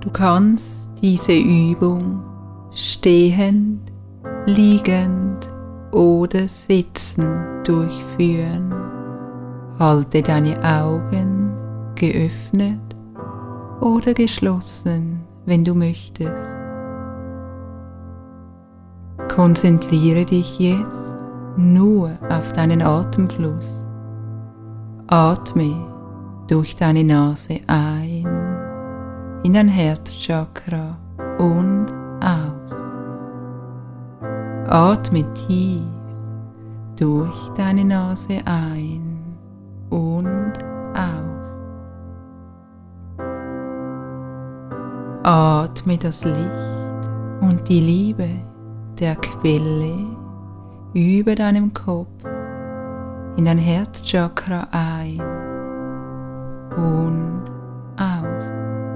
Du kannst diese Übung stehend, liegend oder sitzend durchführen. Halte deine Augen geöffnet oder geschlossen, wenn du möchtest. Konzentriere dich jetzt nur auf deinen Atemfluss. Atme durch deine Nase ein in dein Herzchakra und aus. Atme tief durch deine Nase ein und aus. Atme das Licht und die Liebe der Quelle über deinem Kopf in dein Herzchakra ein und aus.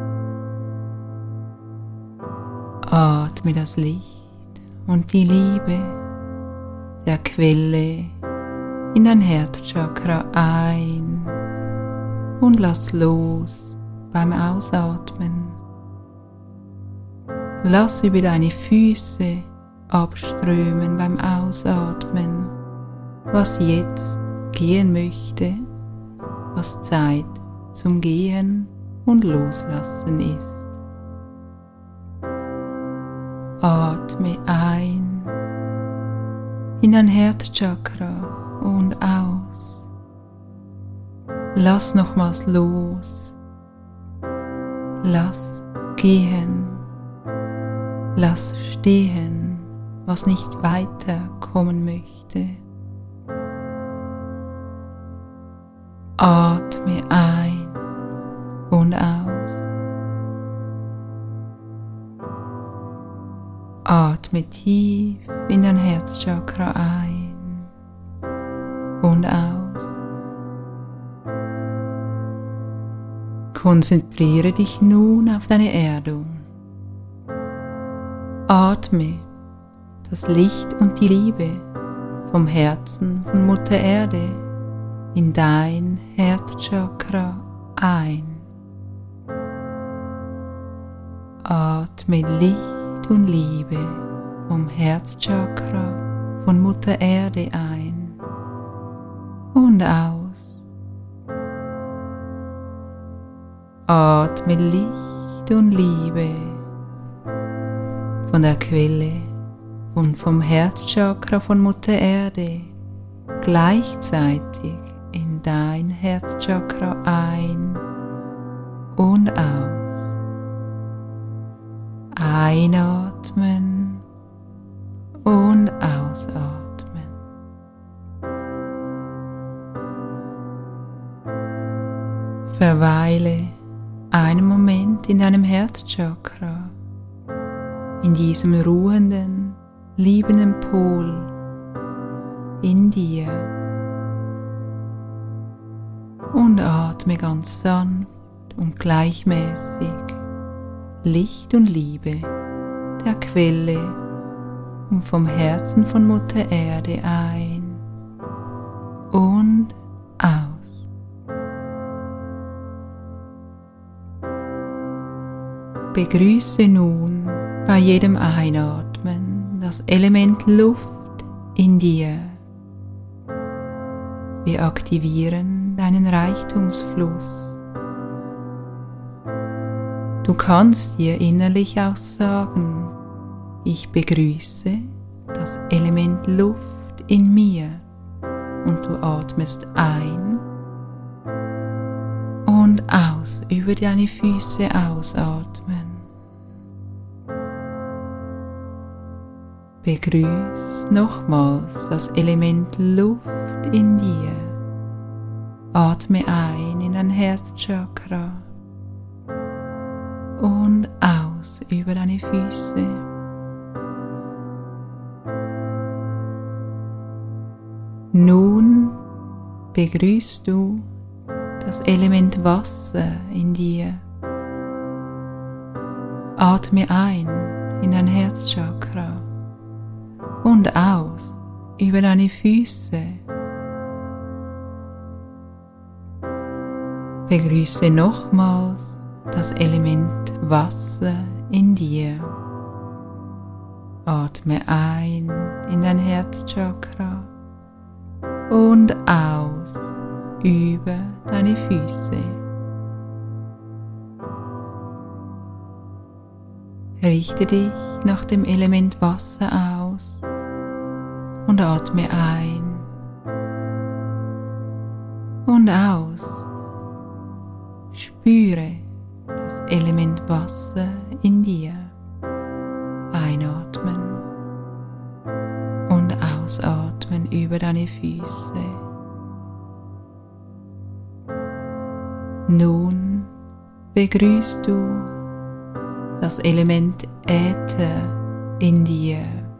Atme das Licht und die Liebe der Quelle in dein Herzchakra ein und lass los beim Ausatmen. Lass über deine Füße abströmen beim Ausatmen, was jetzt gehen möchte, was Zeit zum Gehen und Loslassen ist. Atme ein in dein Herzchakra und aus. Lass nochmals los. Lass gehen. Lass stehen, was nicht weiterkommen möchte. Atme ein und aus. Atme tief in dein Herzchakra ein und aus. Konzentriere dich nun auf deine Erdung. Atme das Licht und die Liebe vom Herzen von Mutter Erde in dein Herzchakra ein. Atme Licht und Liebe vom Herzchakra von Mutter Erde ein und aus. Atme Licht und Liebe von der Quelle und vom Herzchakra von Mutter Erde gleichzeitig in dein Herzchakra ein und aus. Einatmen und ausatmen. Verweile einen Moment in deinem Herzchakra, in diesem ruhenden, liebenden Pol in dir und atme ganz sanft und gleichmäßig Licht und Liebe der Quelle und vom Herzen von Mutter Erde ein und aus. Begrüße nun bei jedem Einatmen das Element Luft in dir. Wir aktivieren deinen Reichtumsfluss. Du kannst dir innerlich auch sagen, ich begrüße das Element Luft in mir und du atmest ein und aus, über deine Füße ausatmen. Begrüß nochmals das Element Luft in dir. Atme ein in dein Herzchakra und aus über deine Füße. Nun begrüßt du das Element Wasser in dir. Atme ein in dein Herzchakra und aus über deine Füße. Begrüße nochmals das Element Wasser in dir. Atme ein in dein Herzchakra und aus über deine Füße. Richte dich nach dem Element Wasser aus und atme ein und aus. Spüre das Element Wasser in dir. Einatmen und ausatmen über deine Füße. Nun begrüßt du das Element Äther in dir,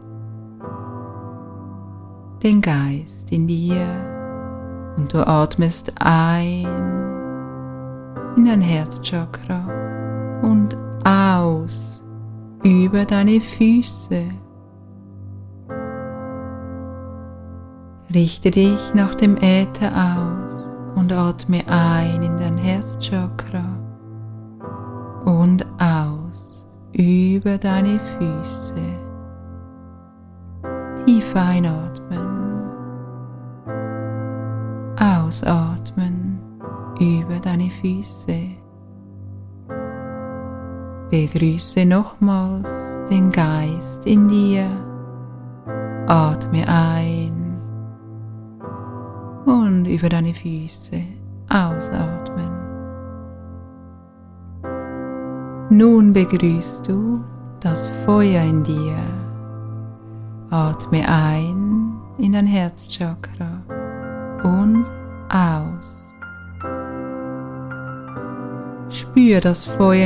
den Geist in dir, und du atmest ein in dein Herzchakra und aus über deine Füße. Richte dich nach dem Äther aus und atme ein in dein Herzchakra und aus über deine Füße. Tief einatmen, ausatmen über deine Füße. Begrüße nochmals den Geist in dir. Atme ein und über deine Füße ausatmen. Nun begrüßt du das Feuer in dir. Atme ein in dein Herzchakra und aus. Spür das Feuer